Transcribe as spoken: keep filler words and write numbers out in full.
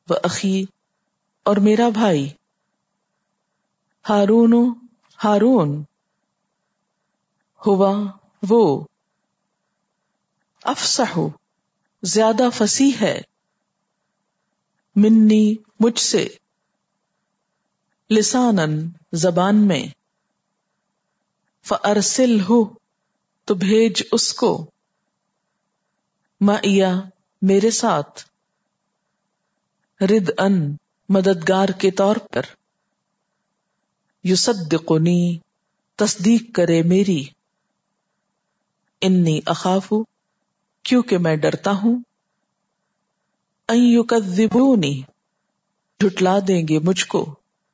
व अखी और मेरा भाई, हारून हारून, हुआ वो, अफसहु ज्यादा फसीह है, मिन्नी मुझसे, लिसानन जबान में, फअरसिलहु तो भेज उसको, माइया मेरे साथ, रिदअन मददगार के तौर पर, युसद्दिकुनी तस्दीक करे मेरी, इन्नी अखाफु क्योंकि मैं डरता हूं, अन युकद्दिबूनी झुटला देंगे मुझको,